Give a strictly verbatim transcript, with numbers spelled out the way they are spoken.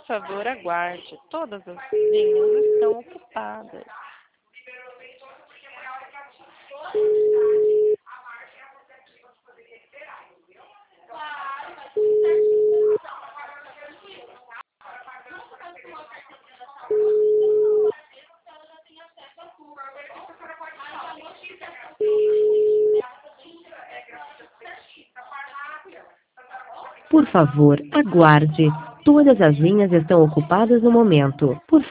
favor, aguarde. Todas as linhas estão ocupadas. Por favor, aguarde. Todas as linhas estão ocupadas no momento. Por